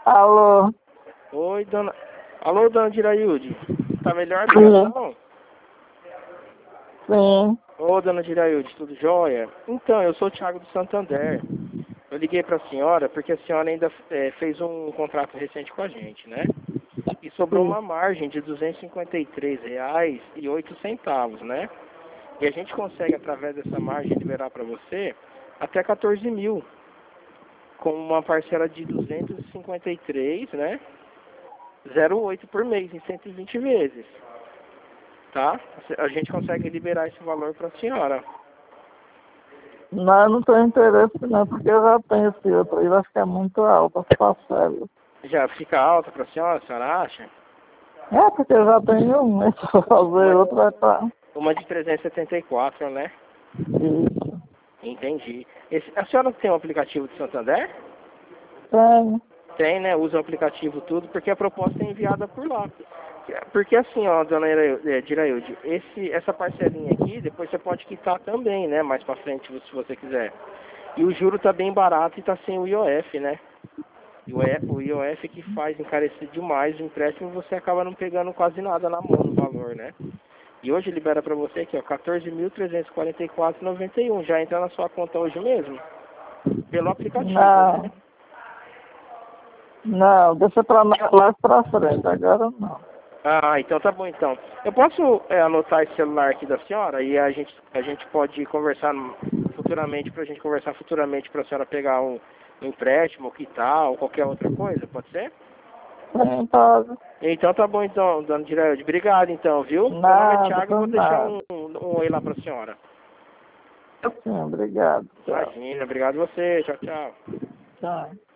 Alô? Oi, dona. Alô, dona Dirailde. Tá melhor a Sim. ligação? Sim. Ô, dona Dirailde, tudo jóia? Então, eu sou o Thiago do Santander. Eu liguei pra senhora porque a senhora ainda fez um contrato recente com a gente, né? E sobrou Sim. uma margem de R$ 253,08, né? E a gente consegue, através dessa margem, liberar para você até 14 mil, com uma parcela de 253, né? 0,8 por mês, em 120 vezes. Tá? A gente consegue liberar esse valor para a senhora. Não, eu não tenho interesse não, porque eu já tenho esse outro aí, vai ficar muito alto as parcelas. Já fica alta para a senhora acha? É, porque eu já tenho um, né? Se eu fazer outro vai estar. Uma de 374, né? Isso. Entendi. A senhora tem um aplicativo de Santander? Tenho. Tem, né? Usa o aplicativo tudo, porque a proposta é enviada por lá. Porque assim, ó, dona Dirailde, essa parcelinha aqui, depois você pode quitar também, né? Mais pra frente, se você quiser. E o juro tá bem barato e tá sem o IOF, né? E o IOF que faz encarecer demais o empréstimo, você acaba não pegando quase nada na mão no valor, né? E hoje libera pra você aqui, ó, 14.344,91. Já entra na sua conta hoje mesmo. Pelo aplicativo, né? Não. Não, deixa pra mais pra frente, agora não. Ah, então tá bom então. Eu posso anotar esse celular aqui da senhora e a gente pode conversar futuramente, pra gente conversar futuramente pra senhora pegar um empréstimo, quitar ou qualquer outra coisa, pode ser? Sim, pode. Então tá bom então, dona Dirailde. Obrigado então, viu? Meu nome é Nada, Thiago, eu vou por deixar nada. um oi lá pra senhora. Sim, obrigado. Tchau. Imagina, obrigado a você. Tchau, tchau. Tchau.